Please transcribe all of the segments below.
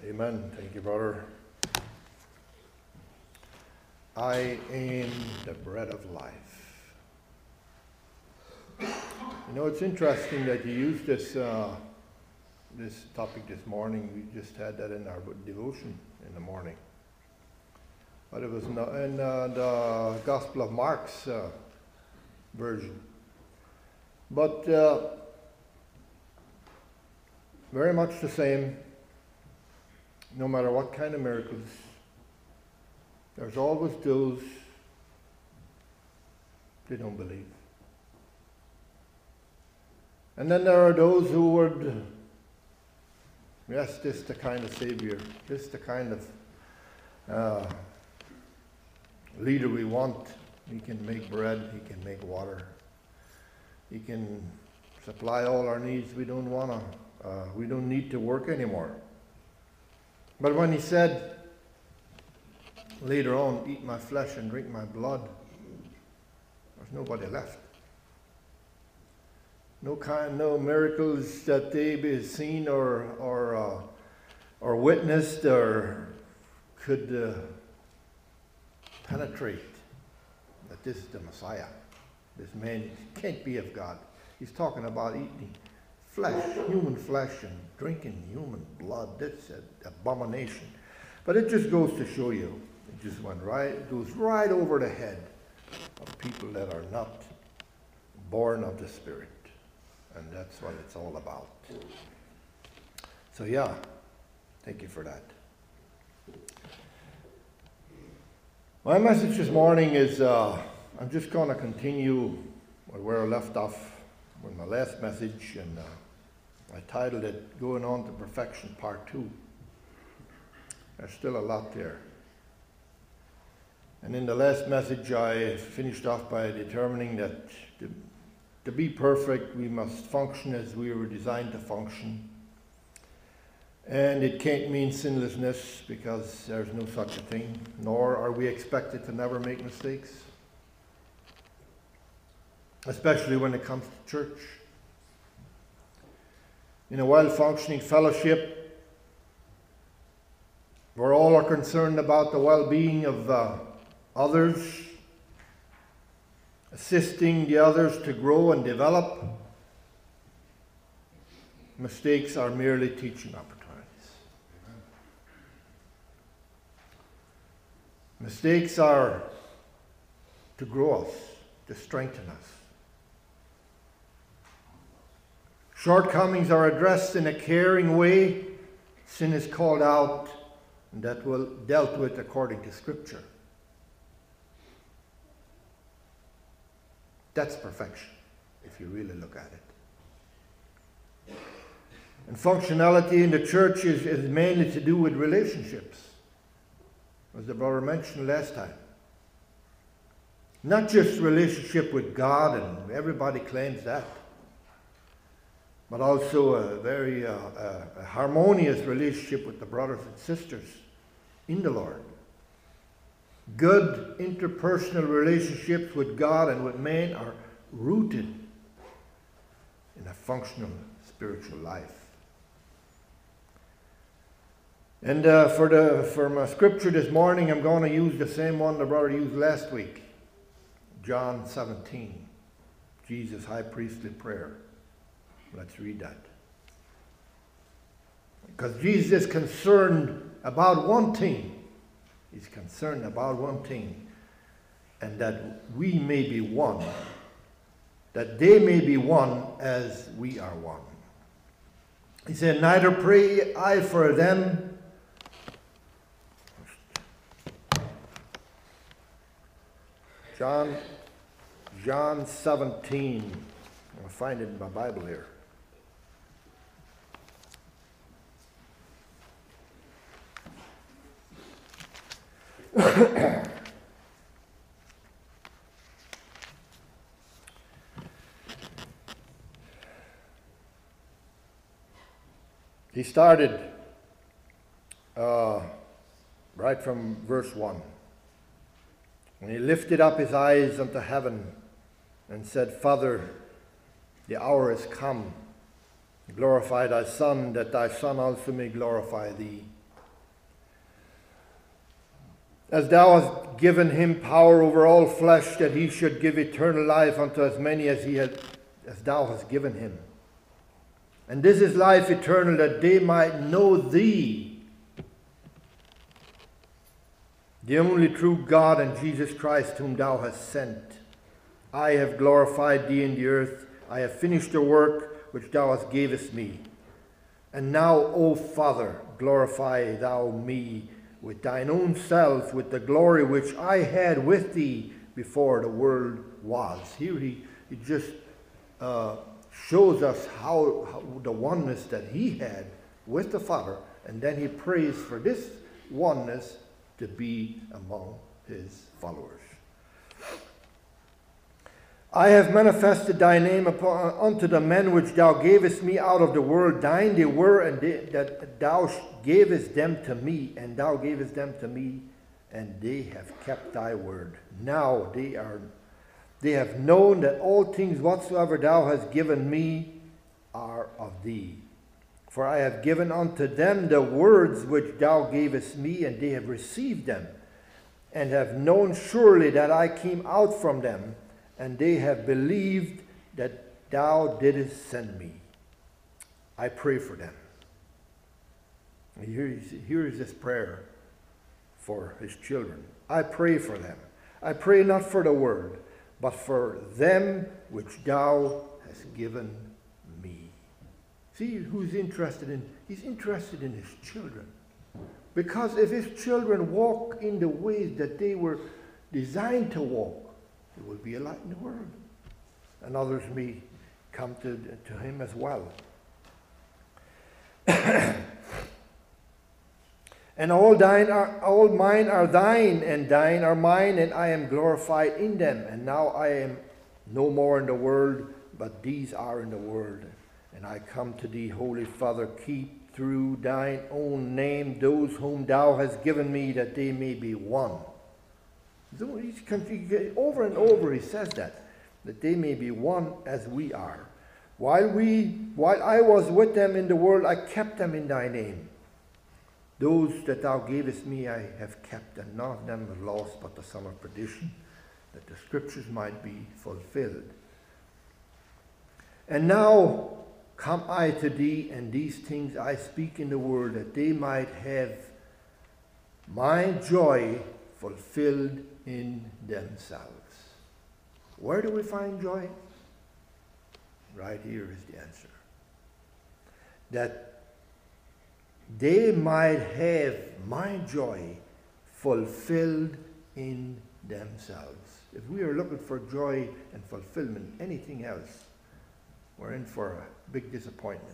Amen. Thank you, brother. I am the bread of life. You know, it's interesting that you use this topic this morning. We just had that in our devotion in the morning. But it was in the Gospel of Mark's version. But very much the same, no matter what kind of miracles. There's always those they don't believe. And then there are those who would, yes, this is the kind of Savior, this is the kind of leader we want. He can make bread, he can make water, he can supply all our needs. We don't need to work anymore. But when he said later on, eat my flesh and drink my blood, there's nobody left. No miracles that they've seen or witnessed or could penetrate that this is the Messiah. This man can't be of God. He's talking about eating flesh, human flesh, and drinking human blood. That's an abomination. But it just goes to show you, it just goes right over the head of people that are not born of the Spirit. And that's what it's all about. So yeah, thank you for that. My message this morning is, I'm just going to continue where I left off with my last message, and I titled it, Going On to Perfection, Part 2. There's still a lot there. And in the last message, I finished off by determining that to be perfect, we must function as we were designed to function. And it can't mean sinlessness, because there's no such a thing, nor are we expected to never make mistakes, especially when it comes to church. In a well-functioning fellowship, where all are concerned about the well-being of others, assisting the others to grow and develop, mistakes are merely teaching opportunities. Mistakes are to grow us, to strengthen us. Shortcomings are addressed in a caring way. Sin is called out, and that will dealt with according to Scripture. That's perfection, if you really look at it. And functionality in the church is mainly to do with relationships, as the brother mentioned last time. Not just relationship with God, and everybody claims that, but also a very harmonious relationship with the brothers and sisters in the Lord. Good interpersonal relationships with God and with man are rooted in a functional spiritual life. And for my scripture this morning, I'm going to use the same one the brother used last week. John 17, Jesus' high priestly prayer. Let's read that. Because Jesus is concerned about one thing. He's concerned about one thing, and that we may be one, that they may be one as we are one. He said, neither pray I for them, John 17, I'll find it in my Bible here. He started right from verse 1. And he lifted up his eyes unto heaven and said, Father, the hour is come. Glorify thy Son, that thy Son also may glorify thee, As thou hast given him power over all flesh, that he should give eternal life unto as many as thou hast given him. And this is life eternal, that they might know thee, the only true God, and Jesus Christ, whom thou hast sent. I have glorified thee in the earth. I have finished the work which thou hast gavest me. And now, O Father, glorify thou me with thine own self, with the glory which I had with thee before the world was. Here he just shows us how the oneness that he had with the Father, and then he prays for this oneness to be among his followers. I have manifested thy name unto the men which thou gavest me out of the world. Thine they were, and that thou gavest them to me, and thou gavest them to me, and they have kept thy word. Now they have known that all things whatsoever thou hast given me are of thee. For I have given unto them the words which thou gavest me, and they have received them, and have known surely that I came out from them, and they have believed that thou didst send me. I pray for them. And here is this prayer for his children. I pray for them. I pray not for the world, but for them which thou hast given me. See who's interested in? He's interested in his children. Because if his children walk in the ways that they were designed to walk, there will be a light in the world. And others may come to him as well. And all mine are thine, and thine are mine, and I am glorified in them. And now I am no more in the world, but these are in the world. And I come to thee, Holy Father, keep through thine own name those whom thou hast given me, that they may be one. So over and over he says that they may be one as we are. While I was with them in the world, I kept them in thy name. Those that thou gavest me I have kept, and none of them was lost but the son of perdition, that the scriptures might be fulfilled. And now come I to thee, and these things I speak in the world, that they might have my joy fulfilled in themselves. Where do we find joy? Right here is the answer. That they might have my joy fulfilled in themselves. If we are looking for joy and fulfillment, anything else, we're in for a big disappointment.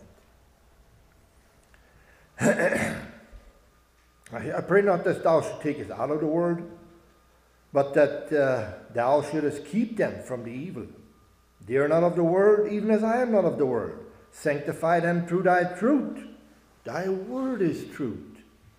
I pray not that thou should take us out of the world, but that thou shouldest keep them from the evil. They are not of the world, even as I am not of the world. Sanctify them through thy truth. Thy word is truth.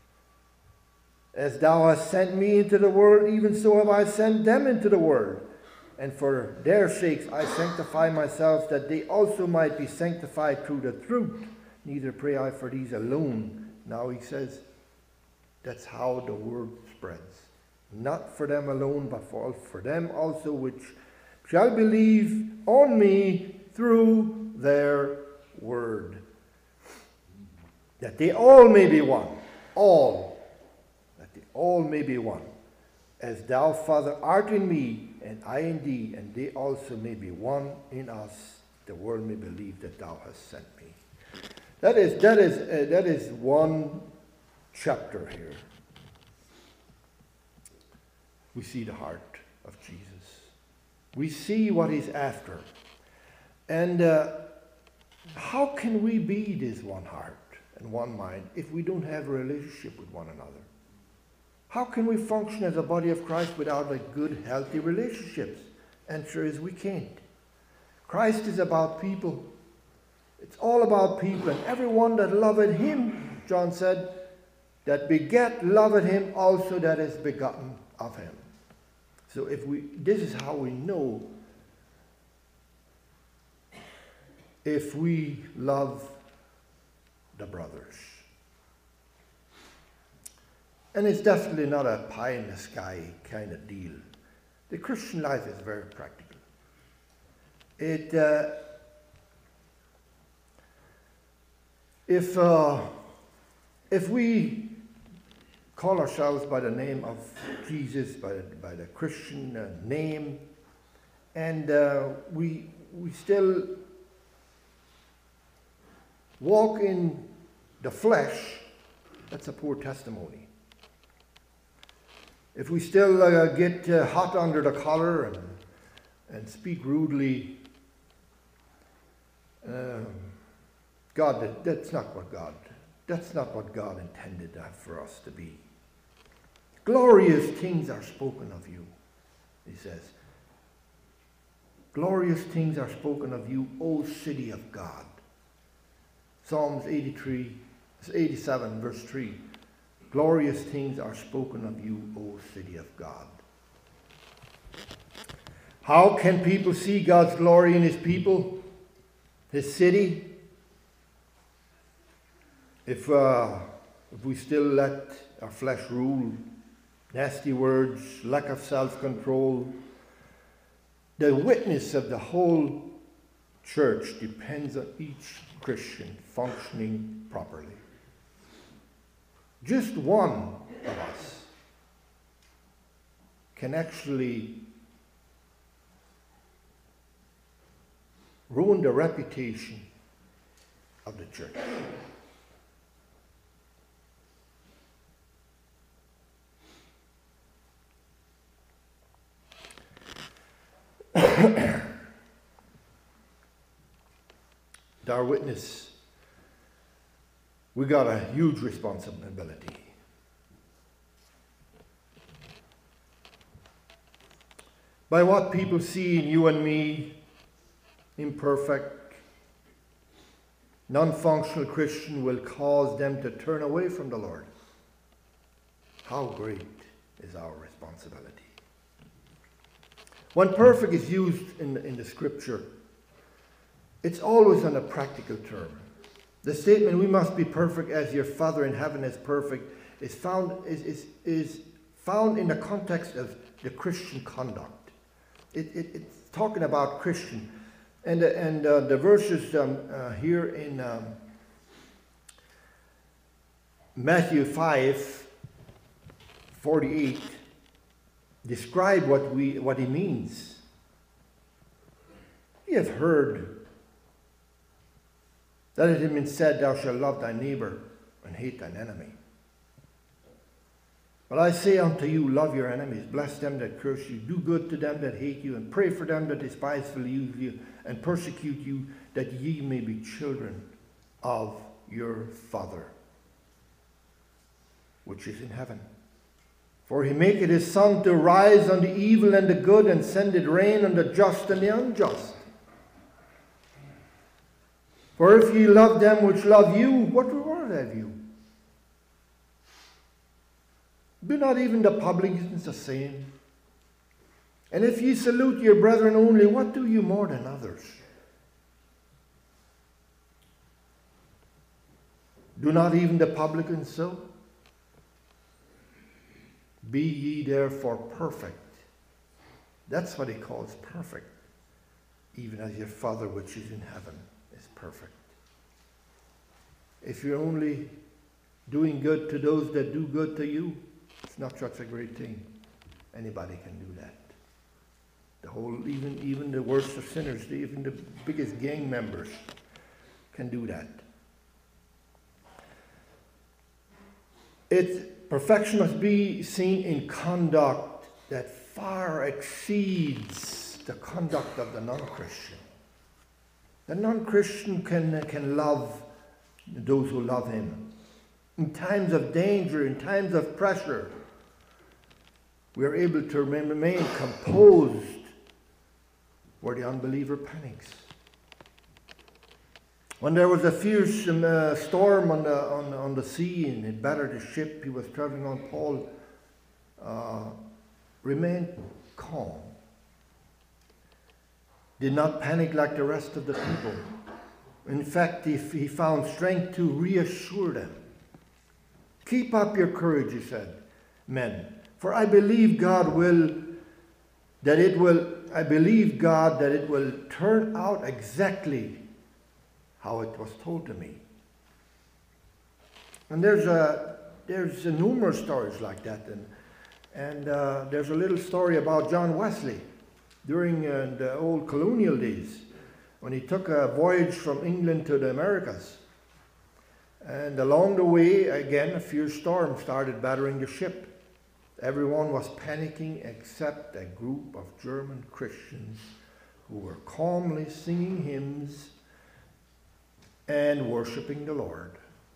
As thou hast sent me into the world, even so have I sent them into the world. And for their sakes I sanctify myself, that they also might be sanctified through the truth. Neither pray I for these alone. Now he says, that's how the word spreads. Not for them alone, but for them also which shall believe on me through their word. That they all may be one. All. That they all may be one. As thou, Father, art in me, and I in thee, and they also may be one in us, the world may believe that thou hast sent me. That is one chapter here. We see the heart of Jesus. We see what he's after. And how can we be this one heart and one mind if we don't have a relationship with one another? How can we function as a body of Christ without good, healthy relationships? Answer is we can't. Christ is about people. It's all about people. And everyone that loveth him, John said, that beget loveth him also that is begotten of him. So this is how we know if we love the brothers. And it's definitely not a pie in the sky kind of deal. The Christian life is very practical. If we call ourselves by the name of Jesus, by the Christian name, and we still walk in the flesh, that's a poor testimony. If we still get hot under the collar and speak rudely, that's not what God intended for us to be. Glorious things are spoken of you, he says. Glorious things are spoken of you, O city of God. Psalms 87, verse 3. Glorious things are spoken of you, O city of God. How can people see God's glory in his people, his city, if we still let our flesh rule? Nasty words, lack of self-control. The witness of the whole church depends on each Christian functioning properly. Just one of us can actually ruin the reputation of the church. Our witness, we got a huge responsibility. By what people see in you and me, imperfect, non-functional Christian, will cause them to turn away from the Lord. How great is our responsibility. When perfect is used in the scripture, it's always on a practical term. The statement, we must be perfect as your Father in heaven is perfect, is found in the context of the Christian conduct. It's talking about Christian. And the verses here in Matthew 5:48 describe what he means. You have heard that it had been said, thou shalt love thy neighbor and hate thine enemy. But I say unto you, love your enemies, bless them that curse you, do good to them that hate you, and pray for them that despitefully use you and persecute you, that ye may be children of your Father, which is in heaven. For he maketh his sun to rise on the evil and the good, and sendeth rain on the just and the unjust. For if ye love them which love you, what reward have you? Do not even the publicans the same? And if ye salute your brethren only, what do you more than others? Do not even the publicans so? Be ye therefore perfect. That's what he calls perfect. Even as your Father which is in heaven is perfect. If you're only doing good to those that do good to you, it's not such a great thing. Anybody can do that. Even the worst of sinners, even the biggest gang members can do that. Perfection must be seen in conduct that far exceeds the conduct of the non-Christian. The non-Christian can love those who love him. In times of danger, in times of pressure, we are able to remain composed where the unbeliever panics. When there was a fierce storm on the sea and it battered the ship he was traveling on, Paul remained calm. Did not panic like the rest of the people. In fact, he found strength to reassure them. Keep up your courage, he said. men. For I believe God that it will turn out exactly how it was told to me. And there's numerous stories like that, and there's a little story about John Wesley during the old colonial days when he took a voyage from England to the Americas. And along the way, again, a fierce storm started battering the ship. Everyone was panicking except a group of German Christians who were calmly singing hymns and worshiping the Lord.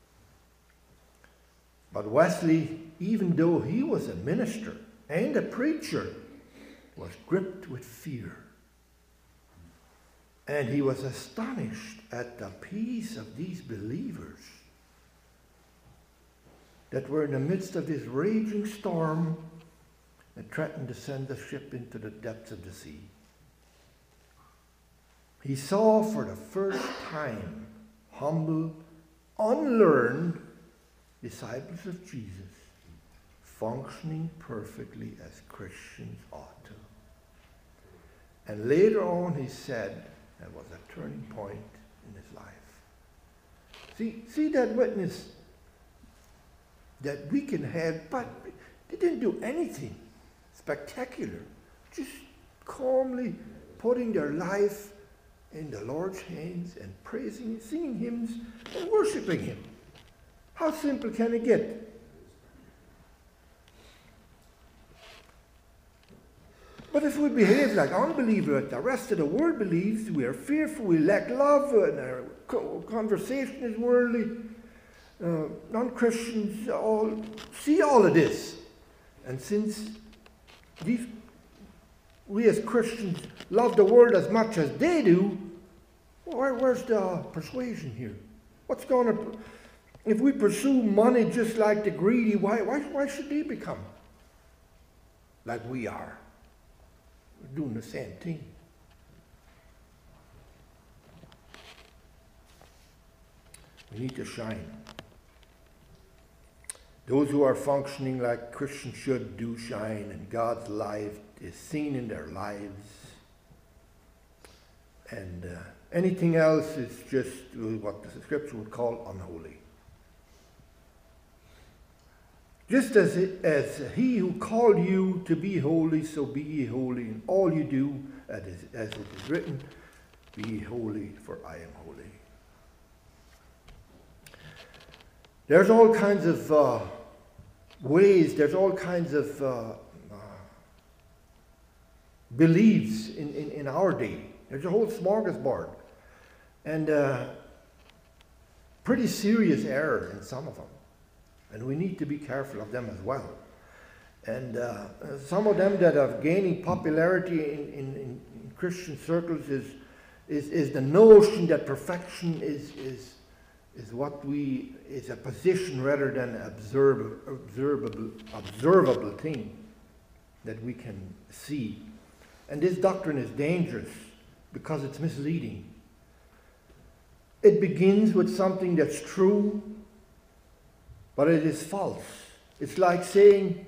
But Wesley, even though he was a minister and a preacher, was gripped with fear. And he was astonished at the peace of these believers that were in the midst of this raging storm that threatened to send the ship into the depths of the sea. He saw for the first time humble, unlearned disciples of Jesus functioning perfectly as Christians ought to. And later on he said that was a turning point in his life. See that witness that we can have, but they didn't do anything spectacular. Just calmly putting their life in the Lord's hands and praising, singing hymns, and worshiping him. How simple can it get? But if we behave like unbelievers, like the rest of the world believes, we are fearful, we lack love, and our conversation is worldly. Non-Christians all see all of this. And since we as Christians love the world as much as they do, where's the persuasion here? What's going to... If we pursue money just like the greedy, why should they become like we are? We're doing the same thing. We need to shine. Those who are functioning like Christians should do shine, and God's light is seen in their lives. And anything else is just what the Scripture would call unholy. Just as he who called you to be holy, so be ye holy in all you do, as it is written, be ye holy, for I am holy. There's all kinds of ways, there's all kinds of beliefs in our day. There's a whole smorgasbord. And pretty serious error in some of them. And we need to be careful of them as well. And some of them that are gaining popularity in Christian circles is the notion that perfection is a position rather than an observable thing that we can see. And this doctrine is dangerous because it's misleading. It begins with something that's true, but it is false. It's like saying,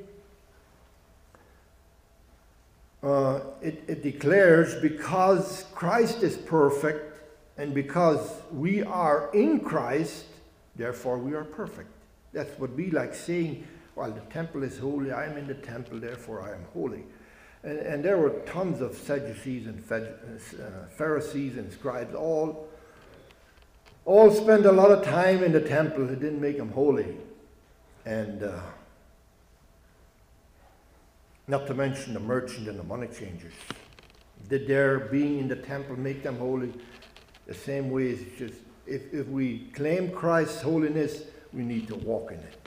it declares because Christ is perfect and because we are in Christ, therefore we are perfect. That would be like saying, well, the temple is holy, I am in the temple, therefore I am holy. And there were tons of Sadducees and Pharisees and scribes, all spent a lot of time in the temple. It didn't make them holy. And not to mention the merchant and the money changers. Did their being in the temple make them holy? The same way, it's just, if we claim Christ's holiness, we need to walk in it.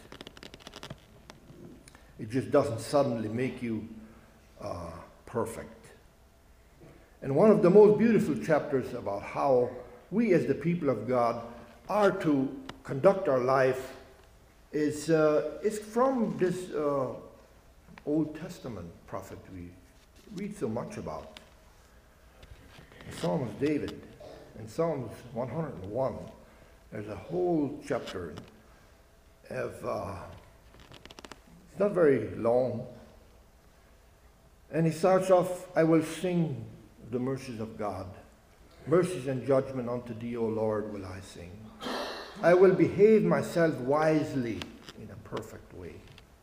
It just doesn't suddenly make you perfect. And one of the most beautiful chapters about how we as the people of God are to conduct our life is from this Old Testament prophet we read so much about. The Psalm of David. In Psalms 101, there's a whole chapter of It's not very long. And he starts off, I will sing the mercies of God. Mercies and judgment unto thee, O Lord, will I sing. I will behave myself wisely in a perfect way.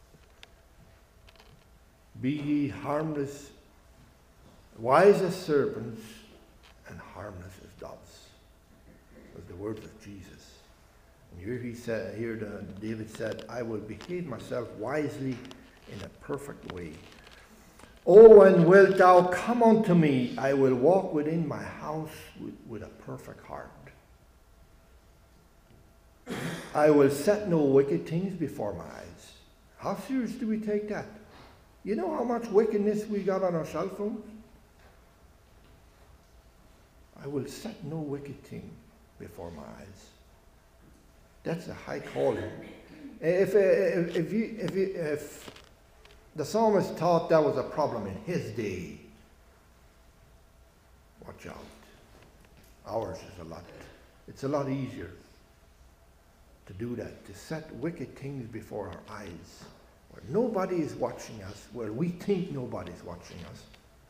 Be ye harmless, wise as serpents, and harmless as doves. Was the words of Jesus. And David said, I will behave myself wisely in a perfect way. Oh, and wilt thou come unto me? I will walk within my house with a perfect heart. I will set no wicked things before my eyes. How serious do we take that? You know how much wickedness we got on our cell phones? I will set no wicked thing before my eyes. That's a high calling. If the psalmist thought that was a problem in his day, watch out. Ours is it's a lot easier to do that, to set wicked things before our eyes, where nobody is watching us, where we think nobody's watching us.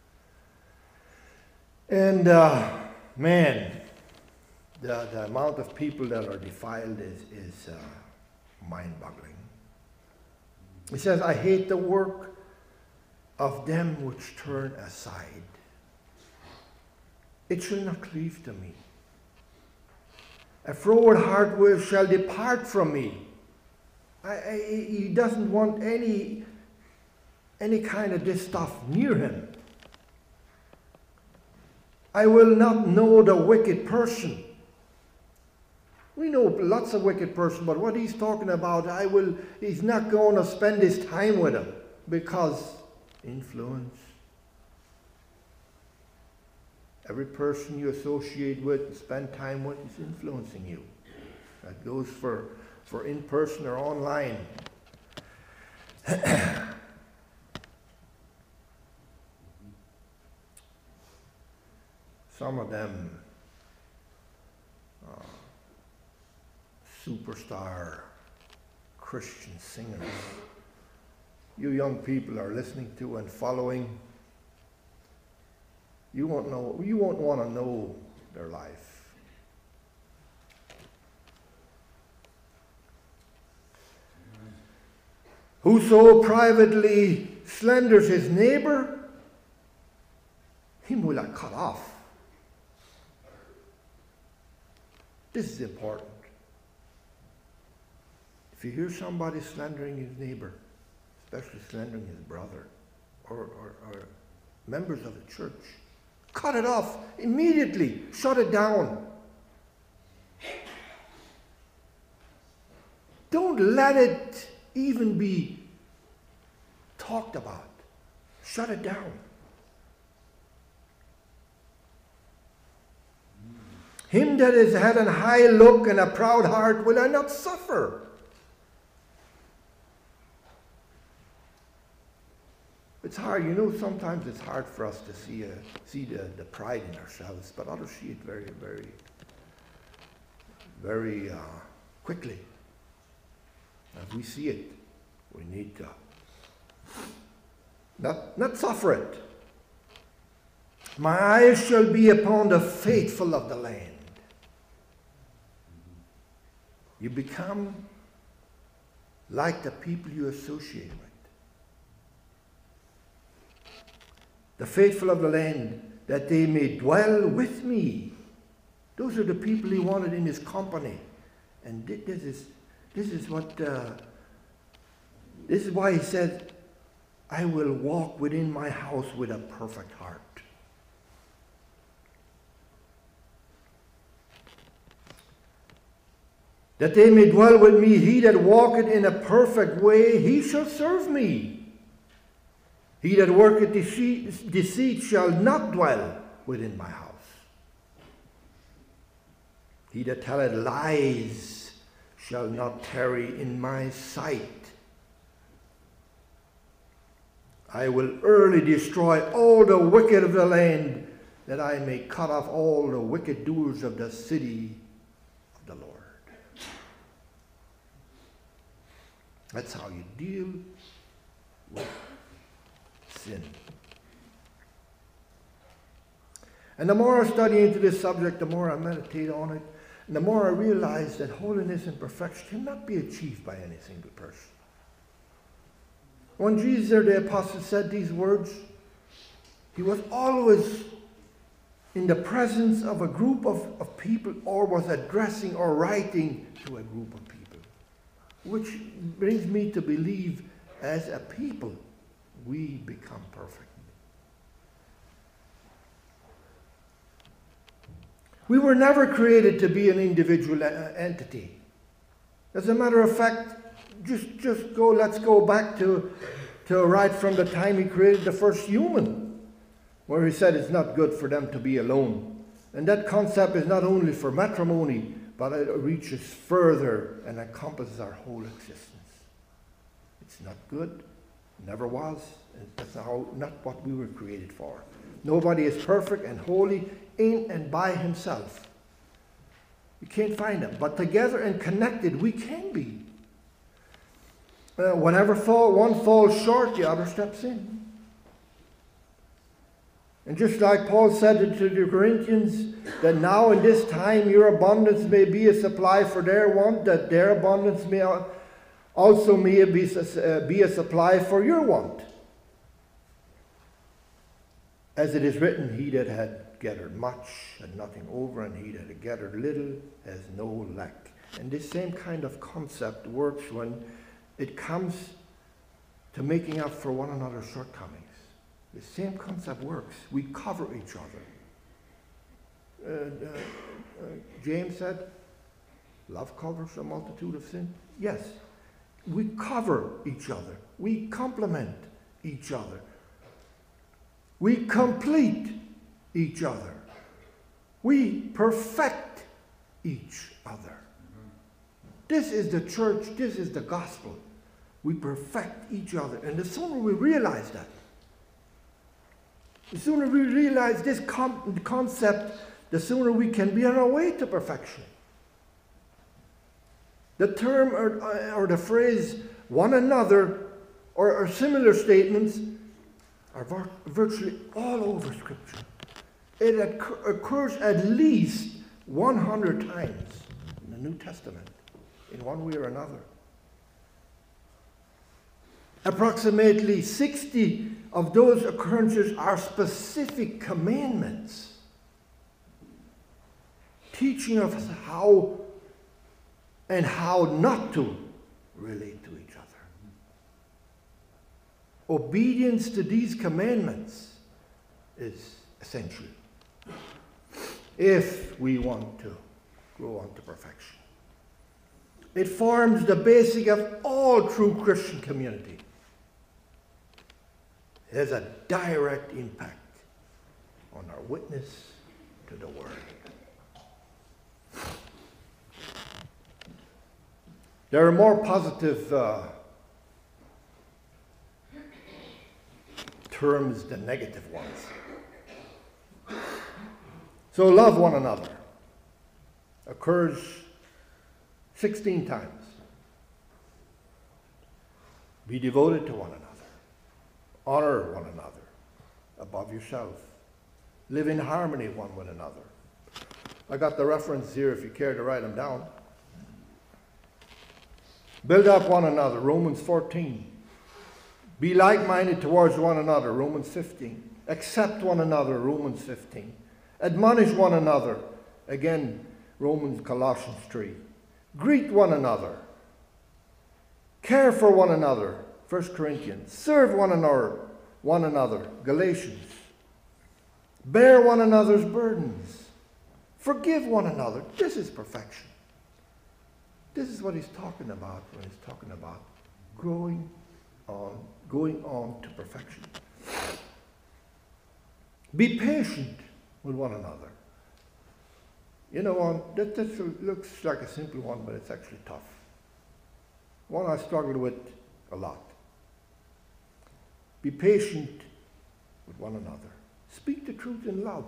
And man, the amount of people that are defiled is mind-boggling. He says, I hate the work of them which turn aside. It shall not cleave to me. A froward heart shall depart from me. He doesn't want any kind of this stuff near him. I will not know the wicked person. We know lots of wicked person, but what he's talking about, he's not going to spend his time with him because influence. Every person you associate with and spend time with is influencing you. That goes for in person or online. Some of them superstar Christian singers you young people are listening to and following, you won't want to know their life. Whoso privately slanders his neighbor, him will I cut off. This is important. If you hear somebody slandering his neighbor, especially slandering his brother or members of the church, cut it off immediately. Shut it down. Don't let it even be talked about. Shut it down. Him that has had an high look and a proud heart will I not suffer. It's hard, sometimes it's hard for us to see the pride in ourselves, but others see it very, very, very quickly. As we see it, we need to not suffer it. My eyes shall be upon the faithful of the land. You become like the people you associate with. The faithful of the land, that they may dwell with me. Those are the people he wanted in his company. And this is why he said, I will walk within my house with a perfect heart. That they may dwell with me, he that walketh in a perfect way, he shall serve me. He that worketh deceit shall not dwell within my house. He that telleth lies shall not tarry in my sight. I will early destroy all the wicked of the land, that I may cut off all the wicked doers of the city of the Lord. That's how you deal with sin. And the more I study into this subject, the more I meditate on it, and the more I realize that holiness and perfection cannot be achieved by any single person. When Jesus or the apostle said these words, he was always in the presence of a group of people, or was addressing or writing to a group of people. Which brings me to believe, as a people, we become perfect. We were never created to be an individual entity. As a matter of fact, let's go back to right from the time he created the first human, where he said it's not good for them to be alone. And that concept is not only for matrimony, but it reaches further and encompasses our whole existence. It's not good, never was, and that's not what we were created for. Nobody is perfect and holy in and by himself. You can't find them, but together and connected we can be. Whenever one falls short, the other steps in. And just like Paul said to the Corinthians, that now in this time your abundance may be a supply for their want, that their abundance may also be a supply for your want. As it is written, he that had gathered much had nothing over, and he that had gathered little has no lack. And this same kind of concept works when it comes to making up for one another's shortcomings. The same concept works. We cover each other. James said, love covers a multitude of sins. Yes, we cover each other. We complement each other. We complete each other. We perfect each other. This is the church. This is the gospel. We perfect each other. And the sooner we realize that, the sooner we realize this concept, the sooner we can be on our way to perfection. The term or the phrase one another or similar statements are virtually all over Scripture. It occurs at least 100 times in the New Testament, in one way or another. Approximately 60 of those occurrences are specific commandments, teaching us how and how not to relate to each other. Obedience to these commandments is essential if we want to grow on to perfection. It forms the basic of all true Christian community. It has a direct impact on our witness to the world. There are more positive terms than negative ones. So love one another occurs 16 times. Be devoted to one another. Honor one another above yourself. Live in harmony one with another. I got the reference here if you care to write them down. Build up one another, Romans 14. Be like-minded towards one another, Romans 15. Accept one another, Romans 15. Admonish one another, again, Colossians 3. Greet one another. Care for one another, 1 Corinthians. Serve one another, Galatians. Bear one another's burdens. Forgive one another. This is perfection. This is what he's talking about when he's talking about going on to perfection. Be patient with one another. You know, that looks like a simple one, but it's actually tough. One I struggled with a lot. Be patient with one another. Speak the truth in love.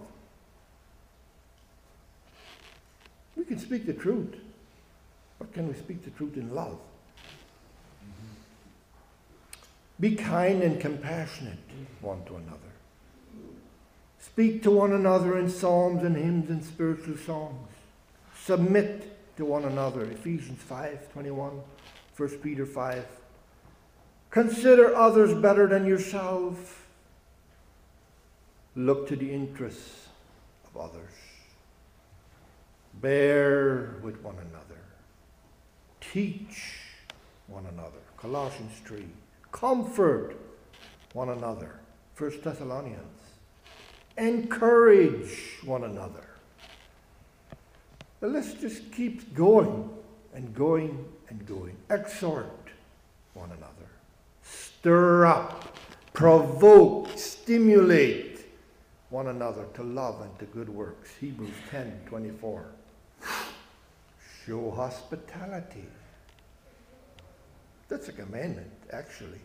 We can speak the truth, but can we speak the truth in love? Be kind and compassionate one to another. Speak to one another in psalms and hymns and spiritual songs. Submit to one another. Ephesians 5:21, 1 Peter 5. Consider others better than yourself. Look to the interests of others. Bear with one another. Teach one another. Colossians 3. Comfort one another. 1 Thessalonians. Encourage one another. The list just keeps going and going and going. Exhort one another. Stir up, provoke, stimulate one another to love and to good works. Hebrews 10:24. Show hospitality. That's a commandment, actually.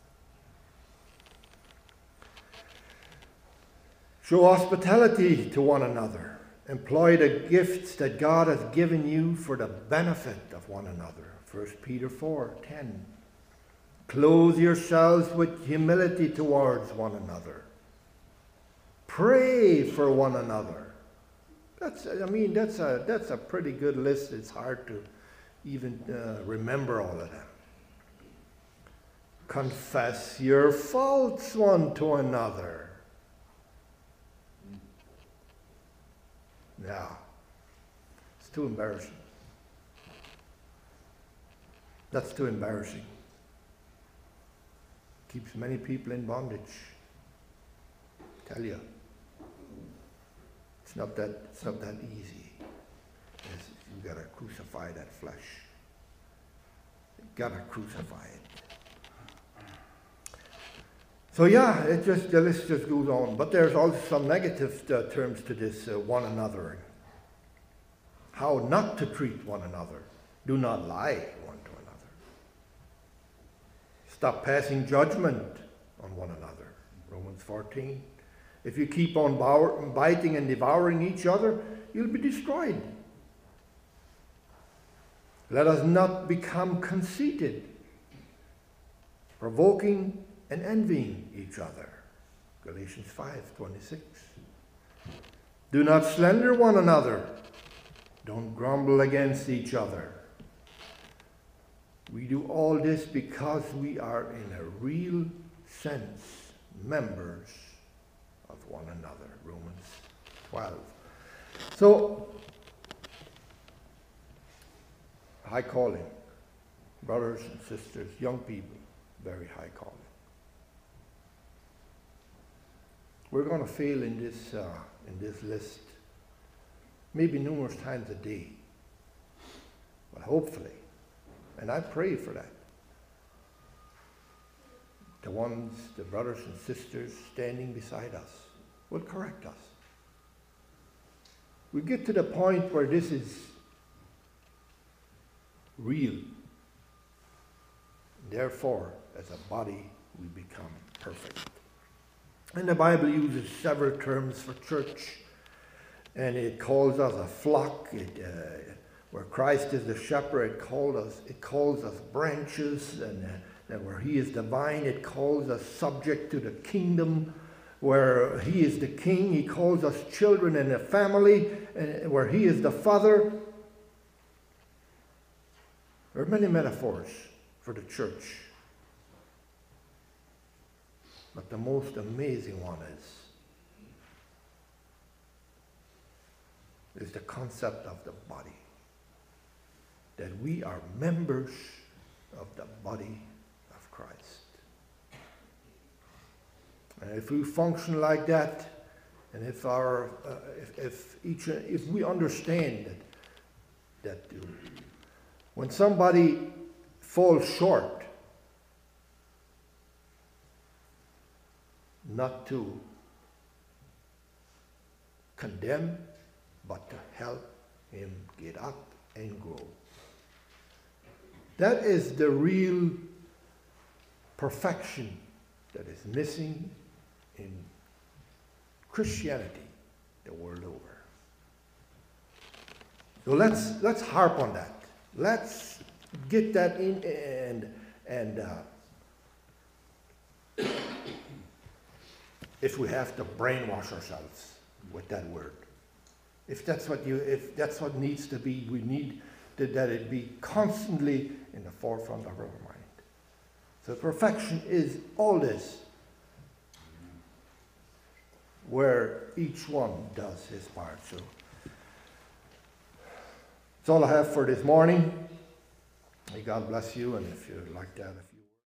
Show hospitality to one another. Employ the gifts that God has given you for the benefit of one another. 1 Peter 4:10. Clothe yourselves with humility towards one another. Pray for one another. That's a pretty good list. It's hard to even remember all of them. Confess your faults one to another. Yeah, it's too embarrassing. That's too embarrassing. Keeps many people in bondage. I tell you, it's not that easy. You gotta crucify that flesh. You gotta crucify it. So yeah, the list just goes on. But there's also some negative terms to this one another. How not to treat one another. Do not lie one to another. Stop passing judgment on one another. Romans 14. If you keep on biting and devouring each other, you'll be destroyed. Let us not become conceited, provoking and envying each other. Galatians 5:26. Do not slander one another. Don't grumble against each other. We do all this because we are in a real sense members of one another. Romans 12. So, high calling. Brothers and sisters, young people, very high calling. We're going to fail in this list maybe numerous times a day. But hopefully, and I pray for that, the brothers and sisters standing beside us will correct us. We get to the point where this is real. Therefore, as a body, we become perfect. And the Bible uses several terms for church, and it calls us a flock. Where Christ is the shepherd, it calls us branches, and where He is the vine, it calls us subject to the kingdom. Where He is the king, He calls us children in a family, and where He is the Father. There are many metaphors for the church. But the most amazing one is the concept of the body. That we are members of the body of Christ. And if we function like that, and if we understand that when somebody falls short, not to condemn, but to help him get up and grow. That is the real perfection that is missing in Christianity the world over. So let's harp on that. Let's get that in and if we have to brainwash ourselves with that word. If that's what needs to be, we need that it be constantly in the forefront of our mind. So perfection is all this, where each one does his part. So that's all I have for this morning. May God bless you, and if you like that.